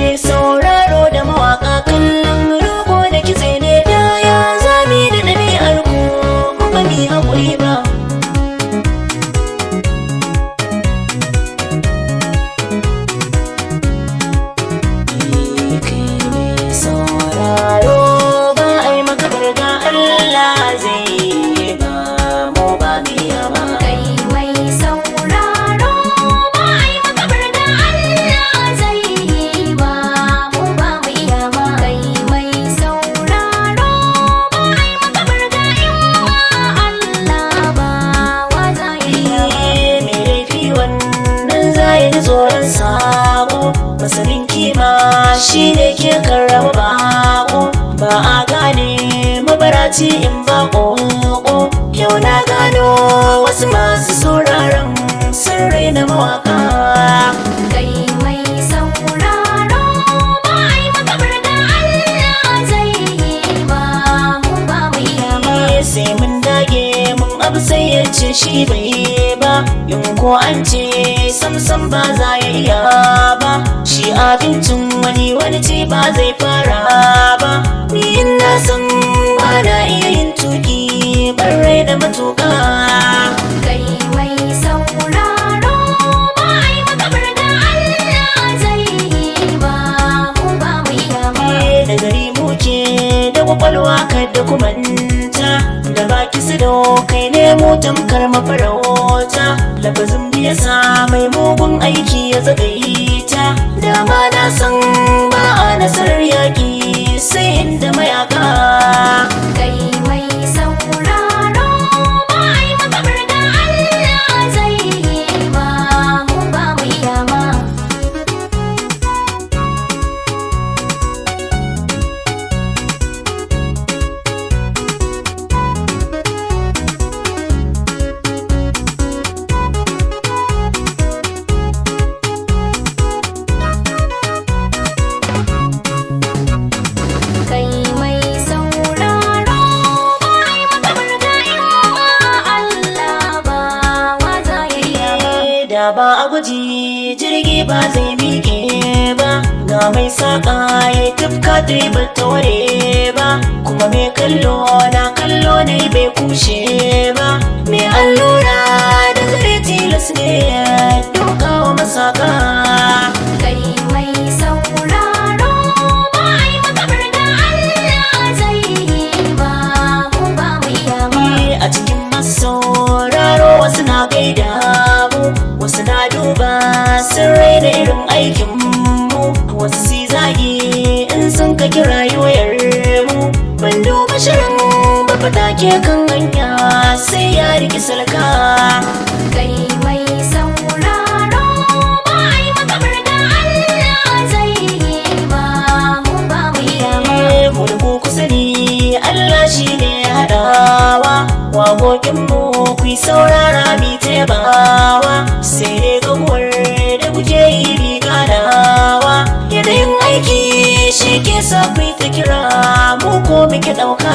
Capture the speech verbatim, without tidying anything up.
mai sauraro da mawaka kallon rogo da kitse ne da ya zami da ɗabi'ar ku ba mi haƙuri ba. Tsoron sabo masanin kima shi ne ke karrama bako, ba a gane mabaraci in ba ƙoƙo. Yau na gano wasu masu sauraron sirri na mawaka. Kai mai sauraro ba a yi maka barga Allah zai yi ba, mu ba mu iya ba. Sai mun dage mun abu sai ya ce shi bai ba, in ko an ce samsam ba za ya iya ba. Shi abincin wani wani ce ba zai fara ba, ni ina san ba na iya yin tuki bare da matuka. Kai mai sauraro ba a yi maka barga Allah zai yi ba, mu ba mu iya ba. Da gari muke da kwakwalwa kada ku manta, da baki su da kai ne mu tamkar mafarauta. Lafazin biya sa mai mugun aiki ya zagaita, dama na san ba a nasarar yaƙi sai inda mayaka. Kai mai sauraro ba a yi maka barga Allah zai yi ba, mu ba mu iya ba. Da ba a guji jirgi ba zai miƙe ba, ga mai saƙa ya tufka dai ba ta ware ba, kuma mai kallo na kallo ne bai kushe ba. Mai allura da zare tilas ne ya doka wa masaka. Kai mai sauraro ba a yi maka barga Allah zai yi ba, mu ba mu iya ba. A cikin masu sauraro wasu na gaida mu, wasu na duba sun raina irin aikin mu, wasu si zagi in sun ka kira wayar mu. Ban duba shirin ba fata ke kan hanya sai ya riki salka. Kai mai sauraro ba a yi maka barga Allah zai yi ba, mu ba mu iya ba. Mu da ku sani Allah shi ne ya haɗawa, waƙoƙinmu ku yi saurara mi taimawa, sai dai gaguwar da kuke yi bi ganawa. Yanayin aiki shi ke sa ku yi ta kira mu ko muke ɗauka.